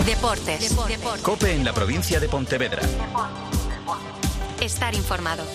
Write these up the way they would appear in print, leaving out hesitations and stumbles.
Deportes. COPE en la provincia de Pontevedra. Estar informado.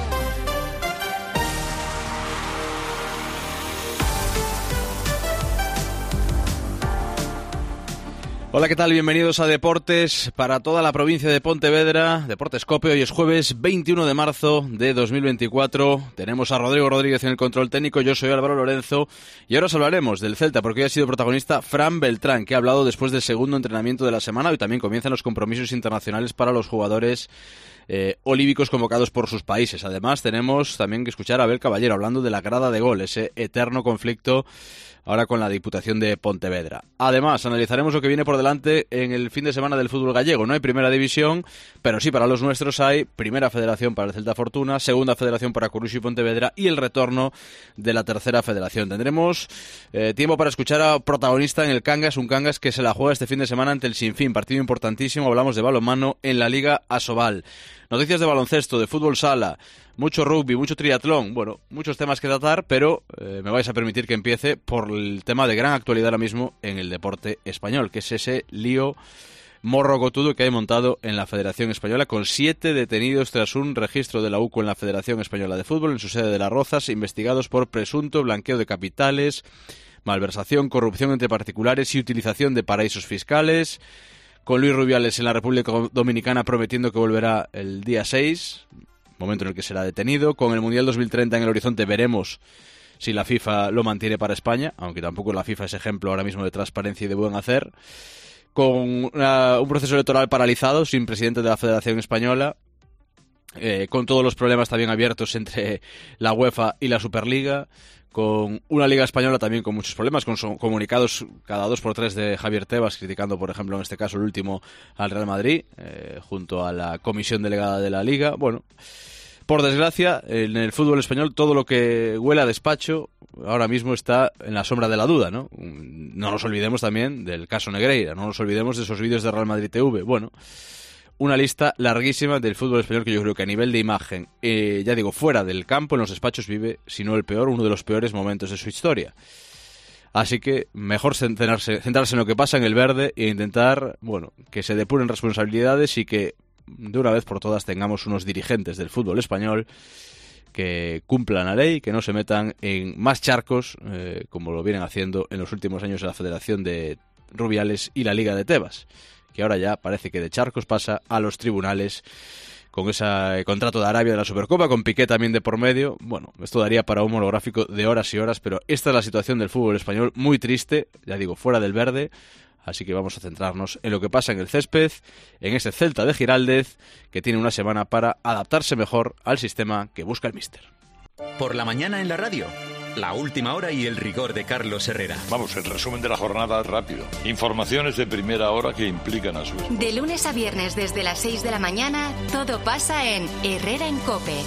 Hola, ¿qué tal? Bienvenidos a Deportes para toda la provincia de Pontevedra. Deportes COPE, hoy es jueves 21 de marzo de 2024. Tenemos a Rodrigo Rodríguez en el control técnico, yo soy Álvaro Lorenzo y ahora os hablaremos del Celta porque hoy ha sido protagonista Fran Beltrán, que ha hablado después del segundo entrenamiento de la semana. Hoy también comienzan los compromisos internacionales para los jugadores olívicos convocados por sus países. Además, tenemos también que escuchar a Abel Caballero hablando de la grada de gol, ese eterno conflicto ahora con la Diputación de Pontevedra. Además, analizaremos lo que viene por delante en el fin de semana del fútbol gallego. No hay primera división, pero sí para los nuestros hay primera federación para el Celta Fortuna, segunda federación para Coruxo y Pontevedra y el retorno de la tercera federación. Tendremos tiempo para escuchar a protagonista en el Cangas, un Cangas que se la juega este fin de semana ante el Sinfín, partido importantísimo. Hablamos de balonmano en la Liga Asobal. Noticias de baloncesto, de fútbol sala, mucho rugby, mucho triatlón, bueno, muchos temas que tratar, pero me vais a permitir que empiece por el tema de gran actualidad ahora mismo en el deporte español, que es ese lío morrocotudo que hay montado en la Federación Española, con 7 detenidos tras un registro de la UCO en la Federación Española de Fútbol, en su sede de Las Rozas, investigados por presunto blanqueo de capitales, malversación, corrupción entre particulares y utilización de paraísos fiscales. Con Luis Rubiales en la República Dominicana prometiendo que volverá el día 6, momento en el que será detenido. Con el Mundial 2030 en el horizonte veremos si la FIFA lo mantiene para España, aunque tampoco la FIFA es ejemplo ahora mismo de transparencia y de buen hacer. Con un proceso electoral paralizado, sin presidente de la Federación Española, con todos los problemas también abiertos entre la UEFA y la Superliga, con una Liga Española también con muchos problemas, con comunicados cada 2x3 de Javier Tebas, criticando, por ejemplo, en este caso el último al Real Madrid, junto a la comisión delegada de la Liga. Bueno, por desgracia, en el fútbol español todo lo que huele a despacho ahora mismo está en la sombra de la duda, ¿no? No nos olvidemos también del caso Negreira, no nos olvidemos de esos vídeos de Real Madrid TV. Bueno, una lista larguísima del fútbol español que yo creo que a nivel de imagen, ya digo, fuera del campo, en los despachos vive, si no el peor, uno de los peores momentos de su historia. Así que mejor centrarse en lo que pasa en el verde e intentar, bueno, que se depuren responsabilidades y que de una vez por todas tengamos unos dirigentes del fútbol español que cumplan la ley, que no se metan en más charcos, como lo vienen haciendo en los últimos años en la Federación de Rubiales y la Liga de Tebas, que ahora ya parece que de charcos pasa a los tribunales con ese contrato de Arabia de la Supercopa, con Piqué también de por medio. Bueno, esto daría para un monográfico de horas y horas, pero esta es la situación del fútbol español, muy triste, ya digo, fuera del verde. Así que vamos a centrarnos en lo que pasa en el césped, en ese Celta de Giraldez, que tiene una semana para adaptarse mejor al sistema que busca el míster. Por la mañana en la radio, la última hora y el rigor de Carlos Herrera. Vamos, el resumen de la jornada rápido. Informaciones de primera hora que implican a su esposa. De lunes a viernes desde las 6 de la mañana, todo pasa en Herrera en COPE.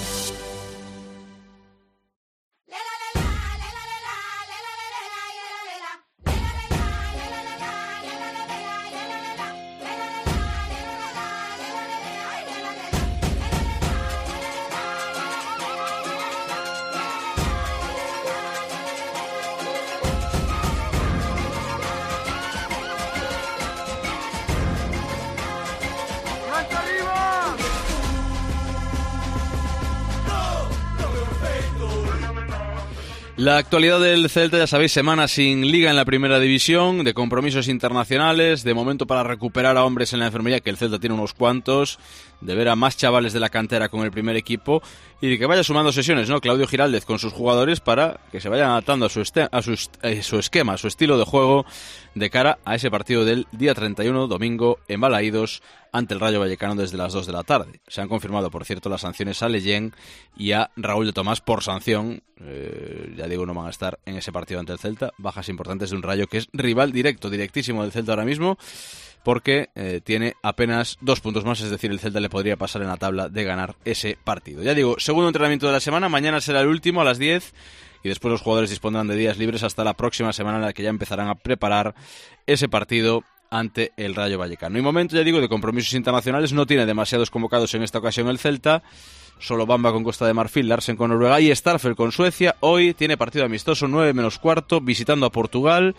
La actualidad del Celta, ya sabéis, semana sin liga en la primera división, de compromisos internacionales, de momento para recuperar a hombres en la enfermería, que el Celta tiene unos cuantos, de ver a más chavales de la cantera con el primer equipo y de que vaya sumando sesiones, ¿no? Claudio Giraldez con sus jugadores para que se vayan adaptando a su esquema, a su estilo de juego de cara a ese partido del día 31, domingo, en Balaídos, ante el Rayo Vallecano desde las 2 de la tarde. Se han confirmado, por cierto, las sanciones a Leyen y a Raúl de Tomás por sanción. Ya digo, no van a estar en ese partido ante el Celta. Bajas importantes de un Rayo que es rival directísimo del Celta ahora mismo, porque tiene apenas 2 puntos más, es decir, el Celta le podría pasar en la tabla de ganar ese partido. Ya digo, segundo entrenamiento de la semana, mañana será el último a las 10 y después los jugadores dispondrán de días libres hasta la próxima semana en la que ya empezarán a preparar ese partido ante el Rayo Vallecano. Y momento, ya digo, de compromisos internacionales, no tiene demasiados convocados en esta ocasión el Celta, solo Bamba con Costa de Marfil, Larsen con Noruega y Starfel con Suecia. Hoy tiene partido amistoso 9 menos cuarto, visitando a Portugal,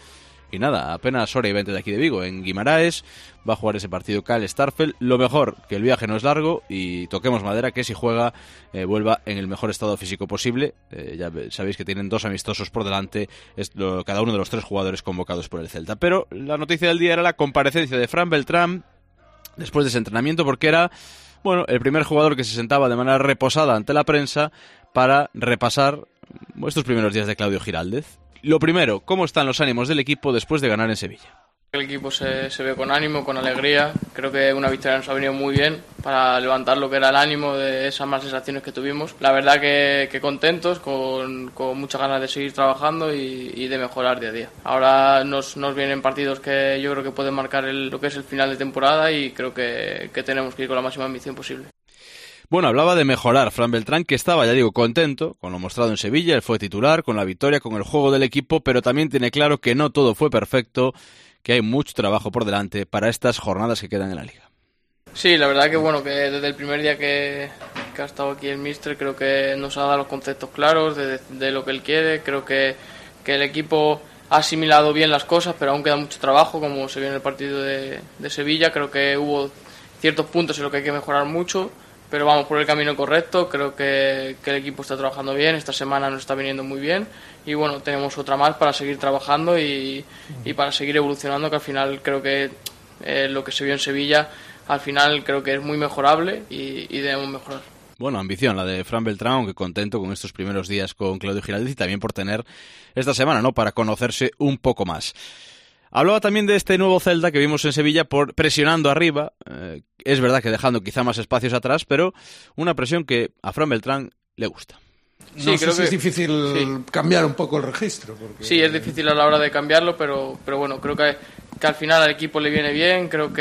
Y nada, apenas hora y 20 de aquí de Vigo, en Guimaraes, va a jugar ese partido Cal Starfelt. Lo mejor, que el viaje no es largo y toquemos madera, que si juega vuelva en el mejor estado físico posible. Ya sabéis que tienen 2 amistosos por delante, cada uno de los 3 jugadores convocados por el Celta. Pero la noticia del día era la comparecencia de Fran Beltrán después de ese entrenamiento, porque era el primer jugador que se sentaba de manera reposada ante la prensa para repasar estos primeros días de Claudio Giraldez. Lo primero, ¿cómo están los ánimos del equipo después de ganar en Sevilla? El equipo se ve con ánimo, con alegría. Creo que una victoria nos ha venido muy bien para levantar lo que era el ánimo de esas malas sensaciones que tuvimos. La verdad que contentos, con muchas ganas de seguir trabajando y de mejorar día a día. Ahora nos vienen partidos que yo creo que pueden marcar lo que es el final de temporada y creo que tenemos que ir con la máxima ambición posible. Bueno, hablaba de mejorar Fran Beltrán, que estaba, ya digo, contento con lo mostrado en Sevilla. Él fue titular, con la victoria, con el juego del equipo, pero también tiene claro que no todo fue perfecto, que hay mucho trabajo por delante para estas jornadas que quedan en la Liga. Sí, la verdad que que desde el primer día que ha estado aquí el míster, creo que nos ha dado los conceptos claros de lo que él quiere. Creo que el equipo ha asimilado bien las cosas, pero aún queda mucho trabajo, como se vio en el partido de Sevilla. Creo que hubo ciertos puntos en los que hay que mejorar mucho, pero vamos por el camino correcto. Creo que el equipo está trabajando bien, esta semana nos está viniendo muy bien y tenemos otra más para seguir trabajando y para seguir evolucionando, que al final creo que lo que se vio en Sevilla al final creo que es muy mejorable y debemos mejorar. Bueno, ambición la de Fran Beltrán, aunque contento con estos primeros días con Claudio Giraldez y también por tener esta semana, para conocerse un poco más. Hablaba también de este nuevo Celta que vimos en Sevilla presionando arriba, es verdad que dejando quizá más espacios atrás, pero una presión que a Fran Beltrán le gusta. Sí, creo que es difícil cambiar un poco el registro. Porque... Sí, es difícil a la hora de cambiarlo, pero creo que al final al equipo le viene bien. Creo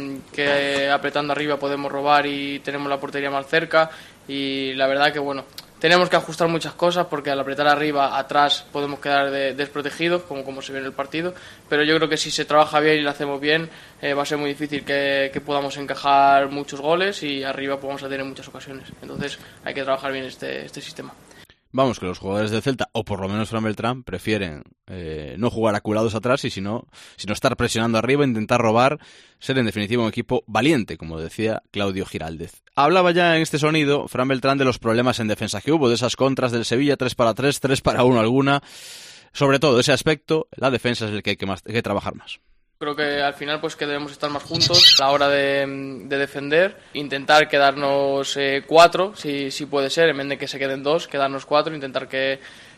que apretando arriba podemos robar y tenemos la portería más cerca y la verdad que tenemos que ajustar muchas cosas porque al apretar arriba, atrás podemos quedar desprotegidos, como se ve en el partido. Pero yo creo que si se trabaja bien y lo hacemos bien, va a ser muy difícil que podamos encajar muchos goles y arriba podemos tener muchas ocasiones. Entonces hay que trabajar bien este sistema. Vamos, que los jugadores del Celta, o por lo menos Fran Beltrán, prefieren no jugar aculados atrás y sino estar presionando arriba, intentar robar, ser en definitiva un equipo valiente, como decía Claudio Giraldez. Hablaba ya en este sonido Fran Beltrán de los problemas en defensa que hubo, de esas contras del Sevilla, 3-3, 3-1 alguna. Sobre todo ese aspecto, la defensa es el que hay que trabajar más. Creo que al final que debemos estar más juntos a la hora de defender, intentar quedarnos 4, si puede ser, en vez de que se queden 2, quedarnos 4, intentar que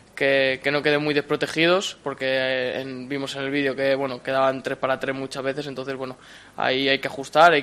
no queden muy desprotegidos, porque vimos en el vídeo que quedaban 3-3 muchas veces, entonces ahí hay que ajustar, hay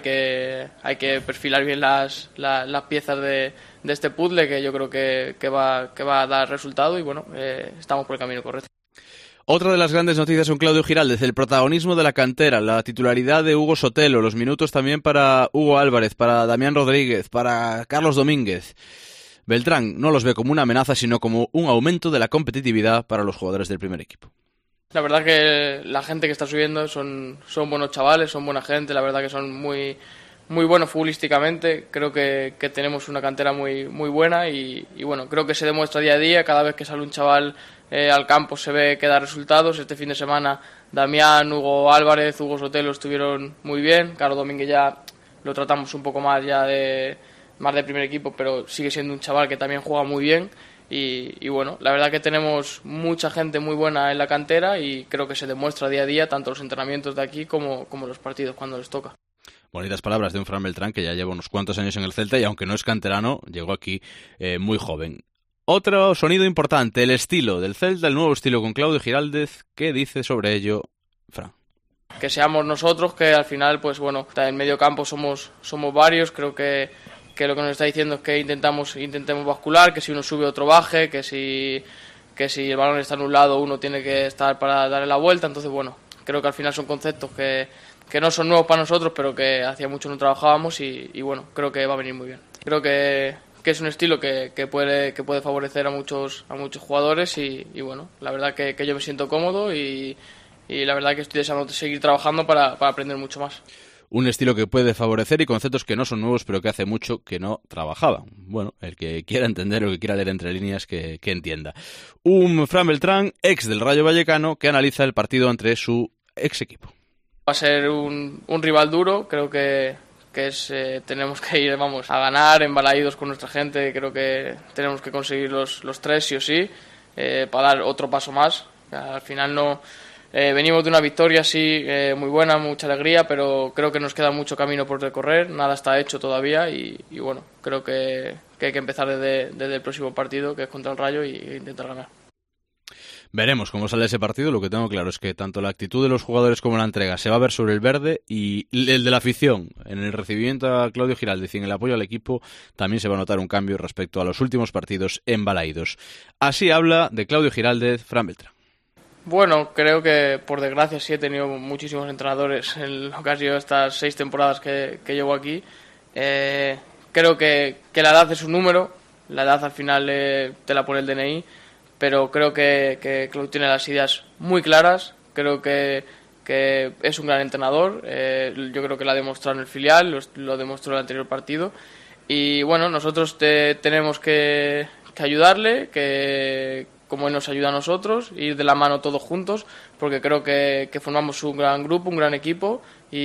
que perfilar bien las piezas de este puzzle, que yo creo que va a dar resultado y estamos por el camino correcto. Otra de las grandes noticias con Claudio Giraldez, el protagonismo de la cantera, la titularidad de Hugo Sotelo, los minutos también para Hugo Álvarez, para Damián Rodríguez, para Carlos Domínguez. Beltrán no los ve como una amenaza, sino como un aumento de la competitividad para los jugadores del primer equipo. La verdad que la gente que está subiendo son buenos chavales, son buena gente, la verdad que son muy buenos futbolísticamente. Creo que tenemos una cantera muy buena y creo que se demuestra día a día. Cada vez que sale un chaval al campo se ve que da resultados. Este fin de semana Damián, Hugo Álvarez, Hugo Sotelo estuvieron muy bien. Carlos Domínguez ya lo tratamos un poco más más de primer equipo, pero sigue siendo un chaval que también juega muy bien. Y la verdad que tenemos mucha gente muy buena en la cantera y creo que se demuestra día a día, tanto los entrenamientos de aquí como los partidos cuando les toca. Bonitas palabras de un Fran Beltrán que ya lleva unos cuantos años en el Celta y aunque no es canterano, llegó aquí muy joven. Otro sonido importante, el estilo del Celta, el nuevo estilo con Claudio Giraldez. ¿Qué dice sobre ello, Fran? Que seamos nosotros, que al final, en medio campo somos varios. Creo que lo que nos está diciendo es que intentemos bascular, que si uno sube otro baje, que si el balón está en un lado uno tiene que estar para darle la vuelta. Entonces, creo que al final son conceptos que no son nuevos para nosotros, pero que hacía mucho no trabajábamos y creo que va a venir muy bien. Creo que es un estilo que puede favorecer a muchos jugadores y la verdad que yo me siento cómodo y la verdad que estoy deseando seguir trabajando para aprender mucho más. Un estilo que puede favorecer y conceptos que no son nuevos, pero que hace mucho que no trabajaban. Bueno, el que quiera entender o que quiera leer entre líneas, que entienda. Un Fran Beltrán, ex del Rayo Vallecano, que analiza el partido ante su ex equipo. Va a ser un rival duro, creo que tenemos que ir a ganar en Balaídos con nuestra gente. Creo que tenemos que conseguir los 3 sí o sí, para dar otro paso más. Al final no venimos de una victoria sí, muy buena, mucha alegría, pero creo que nos queda mucho camino por recorrer, nada está hecho todavía y bueno, creo que hay que empezar desde el próximo partido, que es contra el Rayo, e intentar ganar. Veremos cómo sale ese partido. Lo que tengo claro es que tanto la actitud de los jugadores como la entrega se va a ver sobre el verde, y el de la afición en el recibimiento a Claudio Giraldez y en el apoyo al equipo también se va a notar un cambio respecto a los últimos partidos en Balaídos. Así habla de Claudio Giraldez Fran Beltrán. Bueno, creo que por desgracia sí he tenido muchísimos entrenadores en lo que ha sido estas 6 temporadas que llevo aquí. Creo que la edad es un número, la edad al final te la pone el DNI, pero creo que Claudio tiene las ideas muy claras, creo que es un gran entrenador, yo creo que lo ha demostrado en el filial, lo demostró en el anterior partido, y bueno, nosotros tenemos que ayudarle, que como él nos ayuda a nosotros, ir de la mano todos juntos, porque creo que formamos un gran grupo, un gran equipo,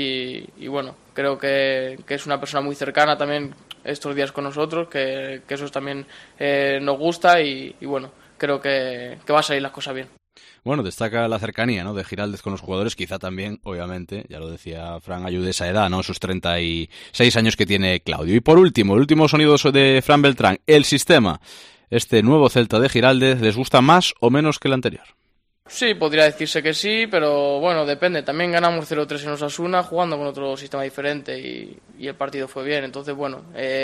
y bueno, creo que es una persona muy cercana también estos días con nosotros, que eso también nos gusta, y bueno, creo que va a salir las cosas bien. Bueno, destaca la cercanía, ¿no?, de Giraldez con los jugadores. Quizá también, obviamente, ya lo decía Fran, ayude esa edad, ¿no?, sus 36 años que tiene Claudio. Y por último, el último sonido de Fran Beltrán, el sistema. Este nuevo Celta de Giraldez, ¿les gusta más o menos que el anterior? Sí, podría decirse que sí, pero bueno, depende. También ganamos 0-3 en Osasuna jugando con otro sistema diferente y el partido fue bien. Entonces, bueno,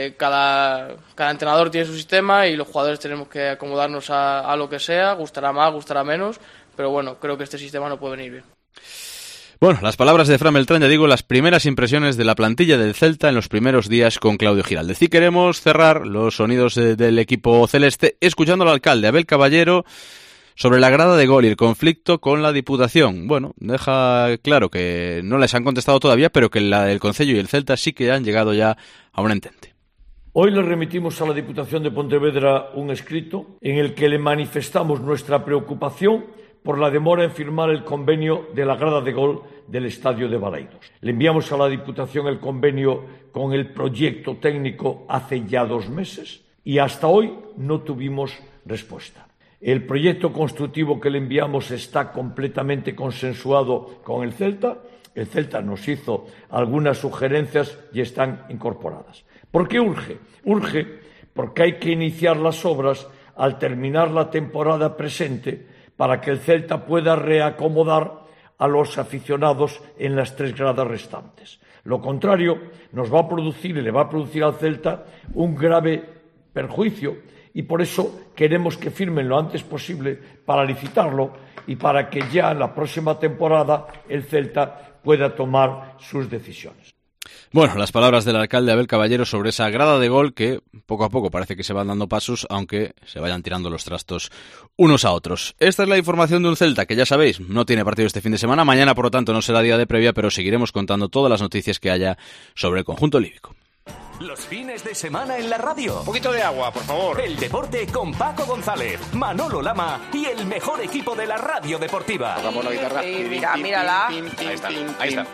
cada entrenador tiene su sistema y los jugadores tenemos que acomodarnos a lo que sea. Gustará más, gustará menos, pero bueno, creo que este sistema no puede venir bien. Bueno, las palabras de Fran Beltrán, ya digo, las primeras impresiones de la plantilla del Celta en los primeros días con Claudio Giraldez. Y queremos cerrar los sonidos del equipo celeste escuchando al alcalde Abel Caballero sobre la grada de gol y el conflicto con la Diputación. Bueno, deja claro que no les han contestado todavía, pero que el Concello y el Celta sí que han llegado ya a un entente. Hoy le remitimos a la Diputación de Pontevedra un escrito en el que le manifestamos nuestra preocupación por la demora en firmar el convenio de la grada de gol del estadio de Balaídos. Le enviamos a la Diputación el convenio con el proyecto técnico hace ya 2 meses y hasta hoy no tuvimos respuesta. El proyecto constructivo que le enviamos está completamente consensuado con el Celta. El Celta nos hizo algunas sugerencias y están incorporadas. ¿Por qué urge? Urge porque hay que iniciar las obras al terminar la temporada presente para que el Celta pueda reacomodar a los aficionados en las 3 gradas restantes. Lo contrario nos va a producir y le va a producir al Celta un grave perjuicio, y por eso queremos que firmen lo antes posible para licitarlo y para que ya en la próxima temporada el Celta pueda tomar sus decisiones. Bueno, las palabras del alcalde Abel Caballero sobre esa grada de gol que poco a poco parece que se van dando pasos, aunque se vayan tirando los trastos unos a otros. Esta es la información de un Celta que, ya sabéis, no tiene partido este fin de semana. Mañana, por lo tanto, no será día de previa, pero seguiremos contando todas las noticias que haya sobre el conjunto líbico. Los fines de semana en la radio. Un poquito de agua, por favor. El deporte con Paco González, Manolo Lama y el mejor equipo de la radio deportiva. Tocamos la guitarra. Mírala. Ahí está.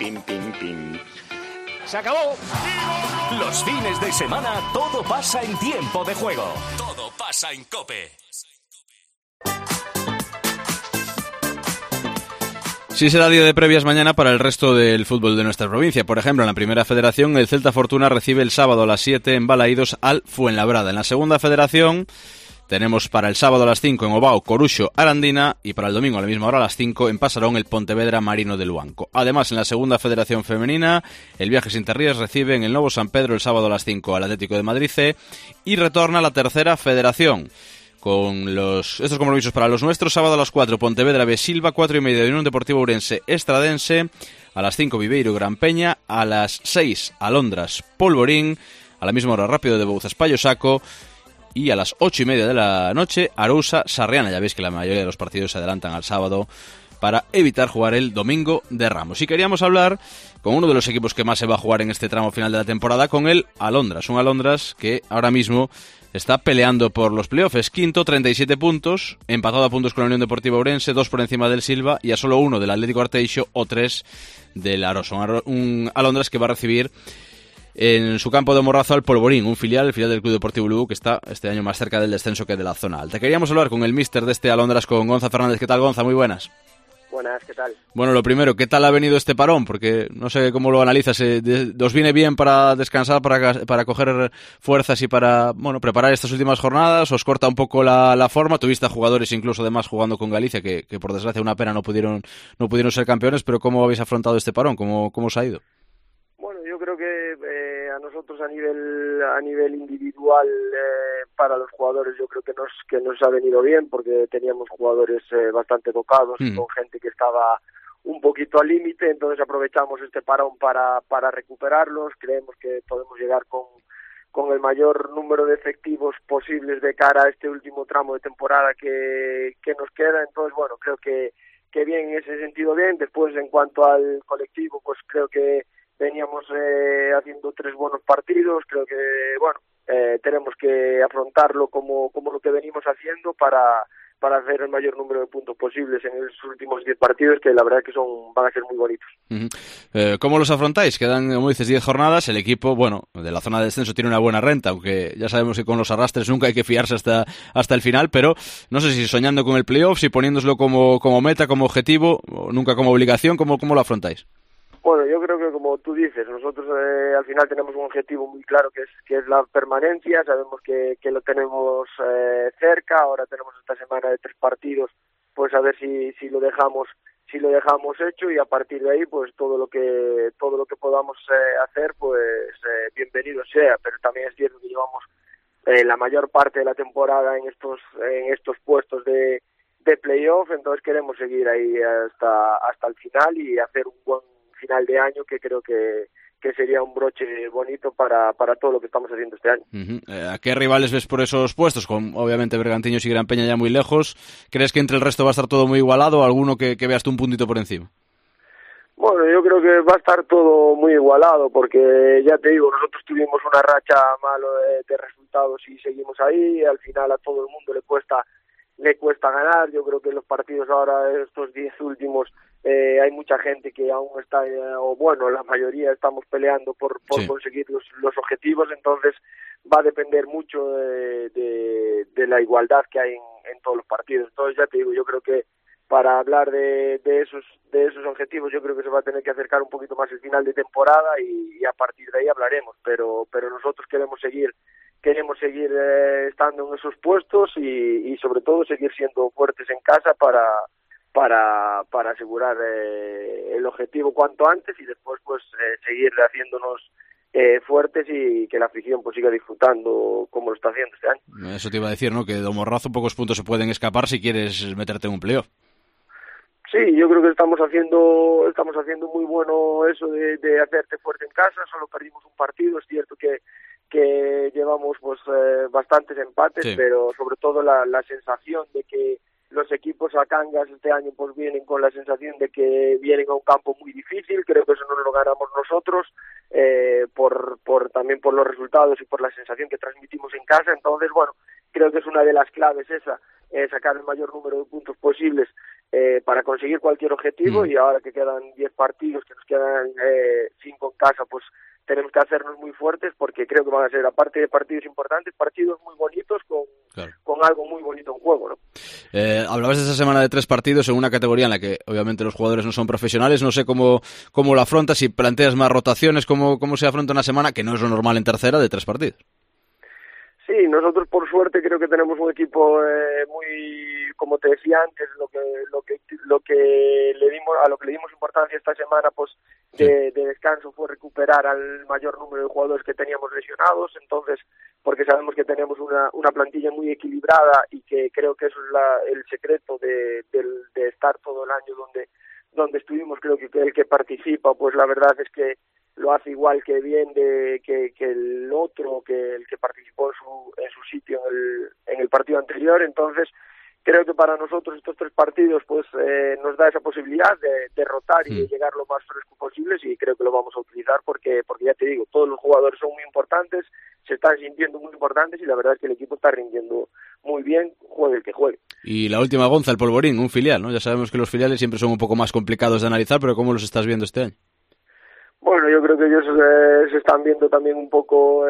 Se acabó. Los fines de semana todo pasa en tiempo de juego. Todo pasa en COPE. Sí será día de previas mañana para el resto del fútbol de nuestra provincia. Por ejemplo, en la Primera Federación, el Celta Fortuna recibe el sábado a las 7 en Balaídos al Fuenlabrada. En la Segunda Federación tenemos para el sábado a las 5 en Ovao, Coruxo, Arandina, y para el domingo a la misma hora a las 5 en Pasarón, el Pontevedra Marino de Luanco. Además, en la Segunda Federación Femenina, el Viajes Interrías recibe en el Novo San Pedro el sábado a las 5 al Atlético de Madrid C, y retorna la Tercera Federación con estos compromisos para los nuestros. Sábado a las 4 Pontevedra Besilva, 4:30 Unión Deportiva Ourense Estradense, a las 5 Viveiro Gran Peña, a las 6 Alondras Polvorín, a la misma hora Rápido de Bouzas Payosaco, y a las 8:30 de la noche Arousa Sarriana. Ya veis que la mayoría de los partidos se adelantan al sábado para evitar jugar el domingo de Ramos. Y queríamos hablar con uno de los equipos que más se va a jugar en este tramo final de la temporada, con el Alondras. Un Alondras que ahora mismo está peleando por los playoffs. Quinto, 37 puntos, empatado a puntos con la Unión Deportiva Ourense, 2 por encima del Silva y a solo 1 del Atlético Arteixo o 3 del Arosa. Un Alondras que va a recibir en su campo de Morrazo al Polvorín, el filial del Club Deportivo Lugo, que está este año más cerca del descenso que de la zona alta. Queríamos hablar con el míster de este Alondras, con Gonza Fernández. ¿Qué tal, Gonza? Muy buenas. Buenas, ¿qué tal? Bueno, lo primero, ¿qué tal ha venido este parón? Porque no sé cómo lo analizas. ¿Os viene bien para descansar, para coger fuerzas y para preparar estas últimas jornadas? ¿Os corta un poco la forma? Tuviste a jugadores incluso además jugando con Galicia que por desgracia una pena no pudieron ser campeones, pero ¿cómo habéis afrontado este parón? ¿Cómo os ha ido? Bueno, yo creo que a nosotros a nivel individual para los jugadores yo creo que nos ha venido bien, porque teníamos jugadores bastante tocados, con gente que estaba un poquito al límite, entonces aprovechamos este parón para recuperarlos. Creemos que podemos llegar con el mayor número de efectivos posibles de cara a este último tramo de temporada que nos queda. Entonces, bueno, creo que bien, en ese sentido bien. Después, en cuanto al colectivo, pues creo que veníamos haciendo 3 buenos partidos. Creo que, tenemos que afrontarlo como lo que venimos haciendo para hacer el mayor número de puntos posibles en los últimos 10 partidos, que la verdad que van a ser muy bonitos. ¿Cómo los afrontáis? Quedan, como dices, 10 jornadas. El equipo, de la zona de descenso tiene una buena renta, aunque ya sabemos que con los arrastres nunca hay que fiarse hasta el final, pero no sé si soñando con el playoff, si poniéndoslo como meta, como objetivo, o nunca como obligación. ¿Cómo lo afrontáis? Bueno, yo creo que como tú dices, nosotros al final tenemos un objetivo muy claro que es la permanencia. Sabemos que lo tenemos cerca. Ahora tenemos esta semana de 3 partidos, pues a ver si lo dejamos hecho, y a partir de ahí pues todo lo que podamos hacer, pues bienvenido sea. Pero también es cierto que llevamos la mayor parte de la temporada en estos puestos de playoff, entonces queremos seguir ahí hasta el final y hacer un buen final de año, que creo que sería un broche bonito para todo lo que estamos haciendo este año. ¿A qué rivales ves por esos puestos? Con obviamente Bergantiños y Gran Peña ya muy lejos. ¿Crees que entre el resto va a estar todo muy igualado o alguno que veas tú un puntito por encima? Bueno, yo creo que va a estar todo muy igualado, porque ya te digo, nosotros tuvimos una racha malo de resultados y seguimos ahí. Al final a todo el mundo le cuesta ganar. Yo creo que en los partidos ahora, estos 10 últimos, hay mucha gente que aún está, la mayoría estamos peleando por conseguir los objetivos. Entonces va a depender mucho de la igualdad que hay en todos los partidos. Entonces ya te digo, yo creo que para hablar de esos objetivos, yo creo que se va a tener que acercar un poquito más el final de temporada y a partir de ahí hablaremos, pero nosotros queremos seguir estando en esos puestos y sobre todo seguir siendo fuertes en casa para asegurar el objetivo cuanto antes, y después pues seguir haciéndonos fuertes y que la afición pues siga disfrutando como lo está haciendo este año. Eso te iba a decir, ¿no? Que de Morrazo pocos puntos se pueden escapar si quieres meterte en un playoff. Sí, yo creo que estamos haciendo muy bueno eso de hacerte fuerte en casa. Solo perdimos un partido. Es cierto que llevamos pues bastantes empates, sí, pero sobre todo la sensación de que los equipos a Cangas este año pues vienen con la sensación de que vienen a un campo muy difícil. Creo que eso no lo ganamos nosotros, también por los resultados y por la sensación que transmitimos en casa. Entonces, bueno, creo que es una de las claves esa, sacar el mayor número de puntos posibles para conseguir cualquier objetivo. Y ahora que quedan 10 partidos, que nos quedan 5 en casa, pues tenemos que hacernos muy fuertes, porque creo que van a ser, aparte de partidos importantes, partidos muy bonitos con algo muy bonito en juego, ¿no? Hablabas de esa semana de 3 partidos en una categoría en la que obviamente los jugadores no son profesionales. No sé cómo lo afrontas, si planteas más rotaciones, cómo se afronta una semana que no es lo normal en tercera de 3 partidos. Sí, nosotros por suerte creo que tenemos un equipo muy, como te decía antes, lo que le dimos importancia esta semana, pues de descanso, fue recuperar al mayor número de jugadores que teníamos lesionados. Entonces, porque sabemos que tenemos una plantilla muy equilibrada, y que creo que eso es el secreto de estar todo el año donde estuvimos. Creo que el que participa, pues la verdad es que lo hace igual que bien que el otro, que el que participó en su sitio en el partido anterior. Entonces creo que para nosotros estos 3 partidos pues nos da esa posibilidad de derrotar y de llegar lo más fresco posible, y creo que lo vamos a utilizar porque ya te digo, todos los jugadores son muy importantes, se están sintiendo muy importantes y la verdad es que el equipo está rindiendo muy bien, juegue el que juegue. Y la última, Gonza, el Polvorín, un filial, ¿no? Ya sabemos que los filiales siempre son un poco más complicados de analizar, pero ¿cómo los estás viendo este año? Bueno, yo creo que ellos se están viendo también un poco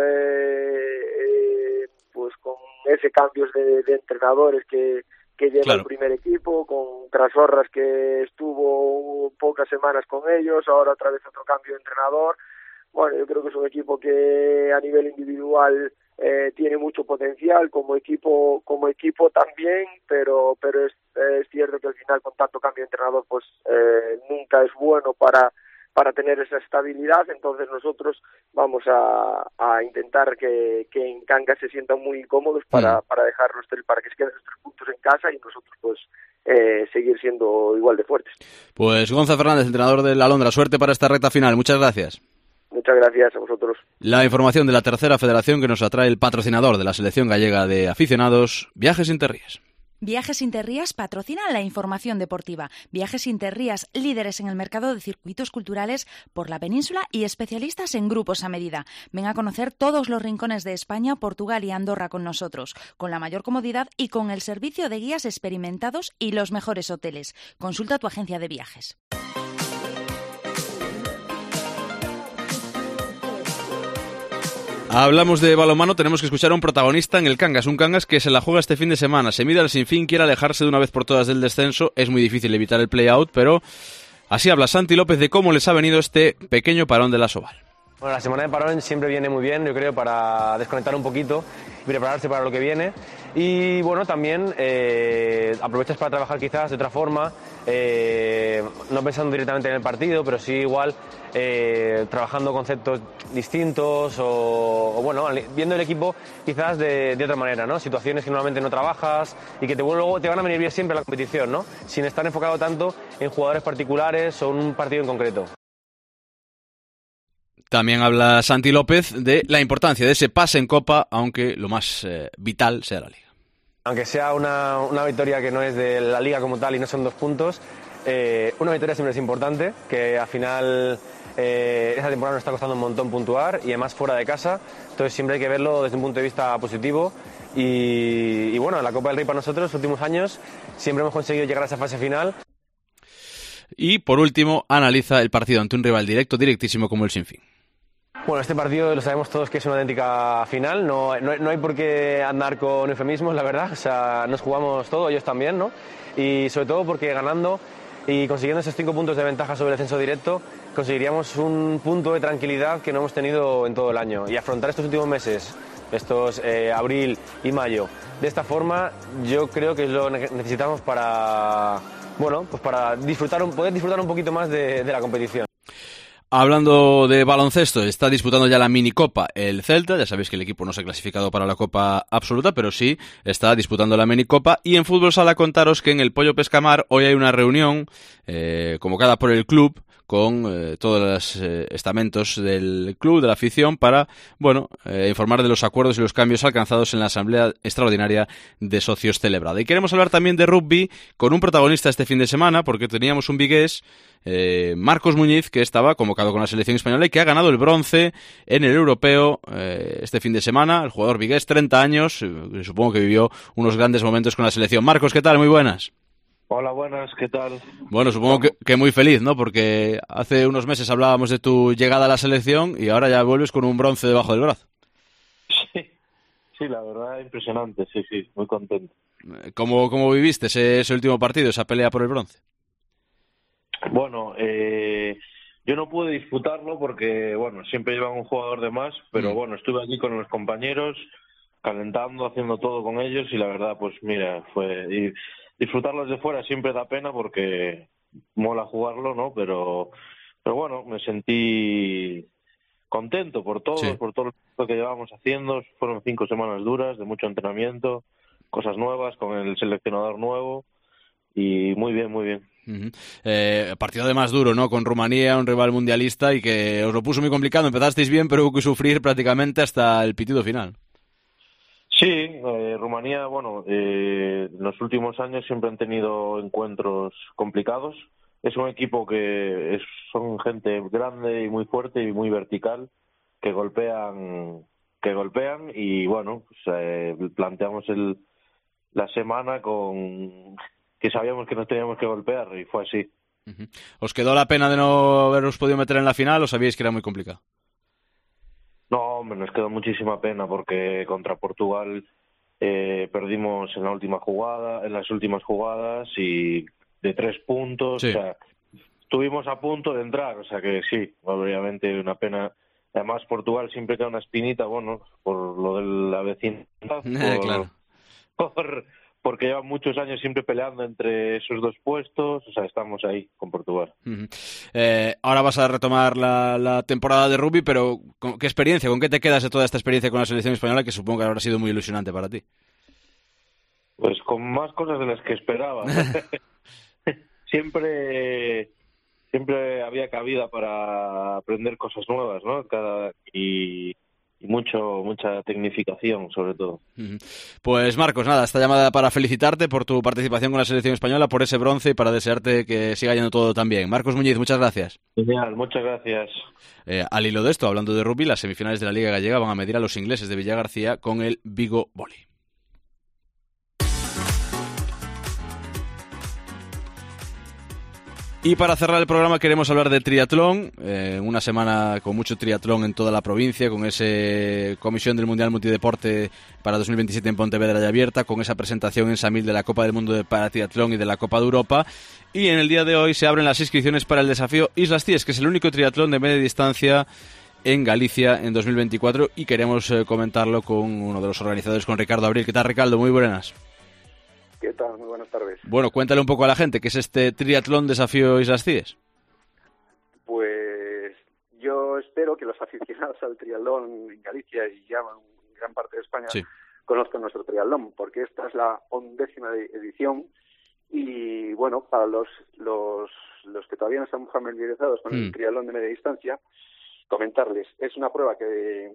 pues con ese cambios de entrenadores que lleva el primer equipo, con Trasorras que estuvo pocas semanas con ellos, ahora otra vez otro cambio de entrenador. Bueno, yo creo que es un equipo que a nivel individual tiene mucho potencial, como equipo también, pero es cierto que al final con tanto cambio de entrenador pues nunca es bueno para tener esa estabilidad. Entonces nosotros vamos a intentar que en Cangas se sientan muy cómodos para dejarlos, para que se queden los 3 puntos en casa y nosotros pues seguir siendo igual de fuertes. Pues Gonza Fernández, entrenador del Alondra, suerte para esta recta final. Muchas gracias. Muchas gracias a vosotros. La información de la tercera federación que nos atrae el patrocinador de la selección gallega de aficionados, Viajes Interrías. Viajes Interrías patrocina la información deportiva. Viajes Interrías, líderes en el mercado de circuitos culturales por la península y especialistas en grupos a medida. Ven a conocer todos los rincones de España, Portugal y Andorra con nosotros, con la mayor comodidad y con el servicio de guías experimentados y los mejores hoteles. Consulta tu agencia de viajes. Hablamos de balonmano, tenemos que escuchar a un protagonista en el Cangas, un Cangas que se la juega este fin de semana, se mide al sinfín, quiere alejarse de una vez por todas del descenso, es muy difícil evitar el play-out, pero así habla Santi López de cómo les ha venido este pequeño parón de la Soval. Bueno, la semana de parón siempre viene muy bien, yo creo, para desconectar un poquito y prepararse para lo que viene. Y bueno, también aprovechas para trabajar quizás de otra forma, no pensando directamente en el partido, pero sí igual trabajando conceptos distintos o bueno, viendo el equipo quizás de otra manera, ¿no? Situaciones que normalmente no trabajas y que luego te van a venir bien siempre a la competición, ¿no? Sin estar enfocado tanto en jugadores particulares o en un partido en concreto. También habla Santi López de la importancia de ese pase en Copa, aunque lo más vital sea la Liga. Aunque sea una victoria que no es de la Liga como tal y no son 2 puntos, una victoria siempre es importante, que al final esa temporada nos está costando un montón puntuar y además fuera de casa, entonces siempre hay que verlo desde un punto de vista positivo y bueno, la Copa del Rey para nosotros los últimos años siempre hemos conseguido llegar a esa fase final. Y por último, analiza el partido ante un rival directísimo como el Sinfín. Bueno, este partido lo sabemos todos que es una auténtica final, no hay por qué andar con eufemismos, la verdad, o sea, nos jugamos todo, ellos también, ¿no? Y sobre todo porque ganando y consiguiendo esos 5 puntos de ventaja sobre el descenso directo, conseguiríamos un punto de tranquilidad que no hemos tenido en todo el año. Y afrontar estos últimos meses, estos abril y mayo, de esta forma, yo creo que es lo que necesitamos para, bueno, pues para poder disfrutar un poquito más de la competición. Hablando de baloncesto, está disputando ya la minicopa el Celta, ya sabéis que el equipo no se ha clasificado para la Copa Absoluta, pero sí está disputando la minicopa. Y en fútbol sala contaros que en el Pollo Pescamar hoy hay una reunión convocada por el club con todos los estamentos del club, de la afición, para informar de los acuerdos y los cambios alcanzados en la Asamblea Extraordinaria de Socios celebrada. Y queremos hablar también de rugby con un protagonista este fin de semana, porque teníamos un vigués, Marcos Muñiz, que estaba convocado con la selección española y que ha ganado el bronce en el europeo este fin de semana. El jugador vigués, 30 años, supongo que vivió unos grandes momentos con la selección. Marcos, ¿qué tal? Muy buenas. Hola, buenas, ¿qué tal? Bueno, supongo que muy feliz, ¿no? Porque hace unos meses hablábamos de tu llegada a la selección y ahora ya vuelves con un bronce debajo del brazo. Sí, la verdad, impresionante, sí, muy contento. ¿Cómo viviste ese último partido, esa pelea por el bronce? Bueno, yo no pude disputarlo porque, bueno, siempre llevan un jugador de más, pero bueno, estuve aquí con los compañeros, calentando, haciendo todo con ellos y la verdad, pues mira, fue... Disfrutarlos de fuera siempre da pena porque mola jugarlo, ¿no? Pero bueno, me sentí contento por todo, por todo lo que llevábamos haciendo. Fueron 5 semanas duras de mucho entrenamiento, cosas nuevas con el seleccionador nuevo y muy bien, muy bien. Uh-huh. Partido de más duro, ¿no? Con Rumanía, un rival mundialista y que os lo puso muy complicado. Empezasteis bien, pero hubo que sufrir prácticamente hasta el pitido final. Sí, Rumanía, bueno, en los últimos años siempre han tenido encuentros complicados. Es un equipo son gente grande y muy fuerte y muy vertical, que golpean y bueno, pues, planteamos la semana con que sabíamos que nos teníamos que golpear y fue así. ¿Os quedó la pena de no haberos podido meter en la final o sabíais que era muy complicado? No, hombre, nos quedó muchísima pena porque contra Portugal perdimos en las últimas jugadas y de 3 puntos, sí. O sea, estuvimos a punto de entrar, o sea que sí, obviamente una pena. Además, Portugal siempre queda una espinita, bueno, por lo de la vecindad, claro. Porque llevan muchos años siempre peleando entre esos 2 puestos, o sea, estamos ahí con Portugal. Ahora vas a retomar la temporada de rugby, pero ¿qué experiencia? ¿Con qué te quedas de toda esta experiencia con la selección española, que supongo que habrá sido muy ilusionante para ti? Pues con más cosas de las que esperaba. Siempre había cabida para aprender cosas nuevas, ¿no? Y mucha tecnificación, sobre todo. Pues Marcos, nada, esta llamada para felicitarte por tu participación con la selección española, por ese bronce y para desearte que siga yendo todo tan bien. Marcos Muñiz, muchas gracias. Genial, muchas gracias. Al hilo de esto, hablando de rugby, las semifinales de la Liga Gallega van a medir a los ingleses de Villagarcía con el Vigo Volley. Y para cerrar el programa queremos hablar de triatlón, una semana con mucho triatlón en toda la provincia, con esa comisión del Mundial Multideporte para 2027 en Pontevedra ya abierta, con esa presentación en Samil de la Copa del Mundo para triatlón y de la Copa de Europa. Y en el día de hoy se abren las inscripciones para el desafío Islas Cíes, que es el único triatlón de media distancia en Galicia en 2024, y queremos comentarlo con uno de los organizadores, con Ricardo Abril. ¿Qué tal, Ricardo? Muy buenas. ¿Qué tal? Muy buenas tardes. Bueno, cuéntale un poco a la gente qué es este triatlón desafío Islas Cíes. Pues yo espero que los aficionados al triatlón en Galicia y ya en gran parte de España conozcan nuestro triatlón, porque esta es la 11ª edición y bueno, para los que todavía no están familiarizados con el triatlón de media distancia, comentarles, es una prueba que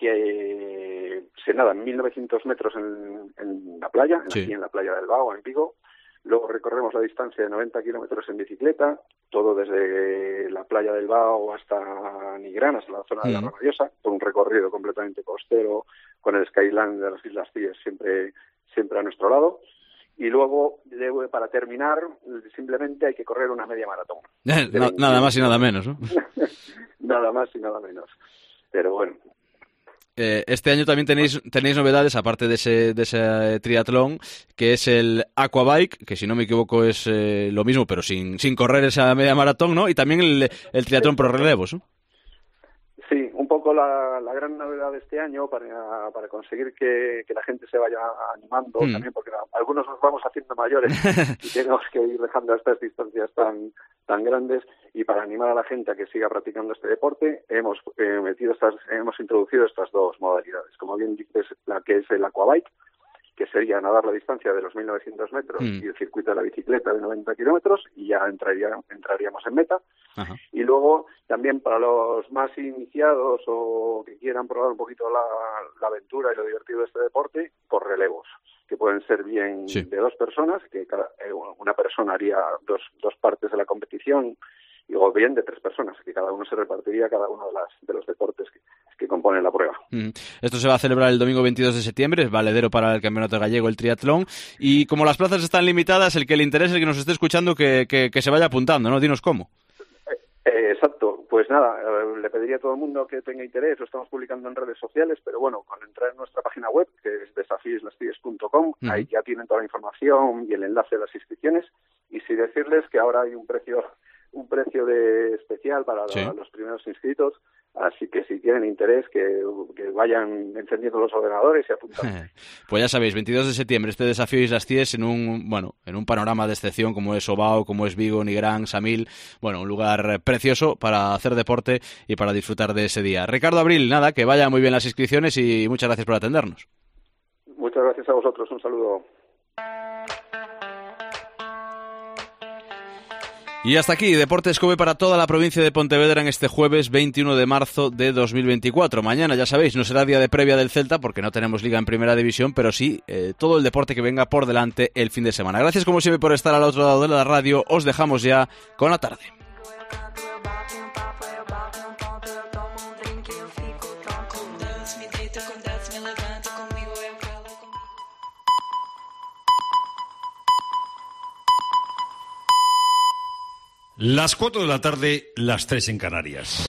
se nada en 1900 metros en la playa, aquí en la playa del Bao, en Vigo. Luego recorremos la distancia de 90 kilómetros en bicicleta, todo desde la playa del Bao hasta Nigrán, hasta la zona de la Ramadiosa, por un recorrido completamente costero, con el skyline de las Islas Cíes siempre a nuestro lado. Y luego, para terminar, simplemente hay que correr una media maratón. Nada más y nada menos, ¿no? Nada más y nada menos. Pero bueno. Este año también tenéis novedades, aparte de ese triatlón, que es el Aquabike, que si no me equivoco es lo mismo, pero sin correr esa media maratón, ¿no? Y también el triatlón por relevos, ¿no? Sí, un poco la gran novedad de este año para conseguir que la gente se vaya animando también, porque algunos nos vamos haciendo mayores y tenemos que ir dejando estas distancias tan grandes, y para animar a la gente a que siga practicando este deporte hemos introducido estas 2 modalidades. Como bien dices, la que es el aquabike, que sería nadar la distancia de los 1900 metros y el circuito de la bicicleta de 90 kilómetros, y ya entraríamos en meta. Ajá. Y luego también para los más iniciados o que quieran probar un poquito la aventura y lo divertido de este deporte, por relevos, que pueden ser bien de 2 personas, que una persona haría dos partes de la competición, o bien de 3 personas, que cada uno se repartiría cada uno de los deportes que componen la prueba. Esto se va a celebrar el domingo 22 de septiembre, es valedero para el Campeonato Gallego, el triatlón, y como las plazas están limitadas, el que le interese, el que nos esté escuchando, que se vaya apuntando, ¿no? Dinos cómo. Exacto, pues nada, le pediría a todo el mundo que tenga interés, lo estamos publicando en redes sociales, pero bueno, con entrar en nuestra página web, que es desafioislascíes.com, ahí ya tienen toda la información y el enlace de las inscripciones, y sí decirles que ahora hay un precio especial para los primeros inscritos, así que si tienen interés que vayan encendiendo los ordenadores y apuntando. Pues ya sabéis, 22 de septiembre este desafío Islas Cíes en un panorama de excepción como es Obao, como es Vigo, Nigrán, Samil, un lugar precioso para hacer deporte y para disfrutar de ese día. Ricardo Abril, nada, que vayan muy bien las inscripciones y muchas gracias por atendernos. Muchas gracias a vosotros, un saludo. Y hasta aquí, Deportes Cope para toda la provincia de Pontevedra en este jueves 21 de marzo de 2024. Mañana, ya sabéis, no será día de previa del Celta porque no tenemos liga en primera división, pero sí todo el deporte que venga por delante el fin de semana. Gracias como siempre por estar al otro lado de la radio. Os dejamos ya con la tarde. Las 4 de la tarde, las 3 en Canarias.